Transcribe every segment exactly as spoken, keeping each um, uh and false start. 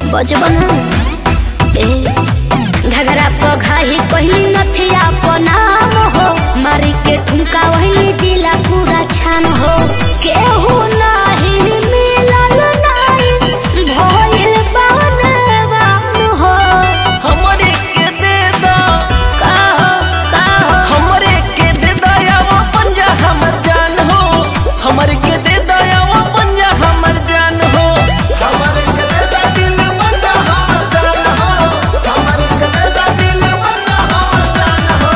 बचपन ए घगरा पघाही कहनी नथिया नाम हो मारी के ठुमका वही जिला पूरा छान हो केहू नहीं मिलल नहीं भइल बानवान हो हमरे के दे दो कहो कहो हमरे के दे दया वो पंजा हमर जान हो हमरे के दे दया वो पंजा हमर जान हो हमरे के दे दा दिल बंदा हमर जान हो हमरे के दे दा दिल बंदा हमर जान हो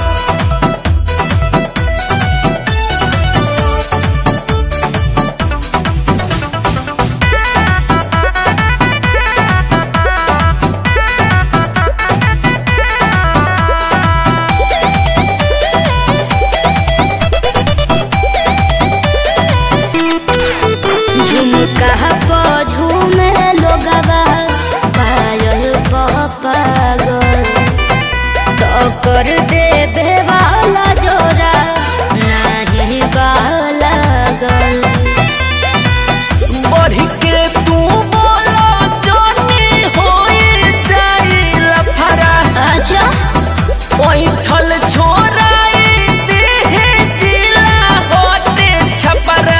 झुमका प झूमे लोगवा पायल प पागल टक्कर देवे वाला जोरा नहीं बाला गल बढ़ के तू बोलो जानी होई जाई लफरा अच्छा ओइठल छोराई देहे जिला होते छपरा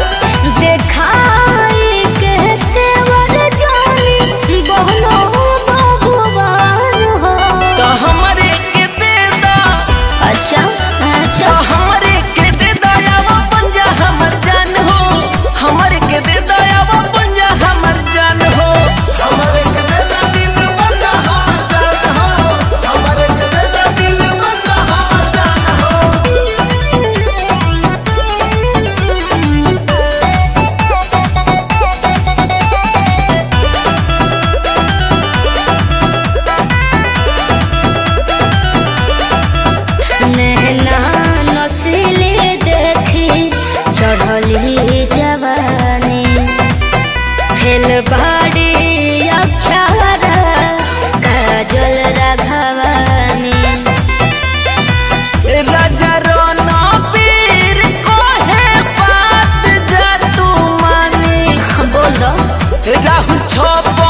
देखाई के तेवर जानी बहनो भगवान हो तो हमरे के दे दा अच्छा तो अच्छा हमरे के दे दया वो पंजा हमर जान हो हमरे के दे दया वो पंजा हमर जान हो हमरे के दे दा दिल बंदा हमर जान हो हमरे के दे दा दिल बंदा हमर जान हो नैना नसीली देखी चढ़ली जवानी फेल बाड़ी अक्षर काजल राघवानी राजा रोना पीर कोहे बात जा तू मानी बोल दो राहु छोप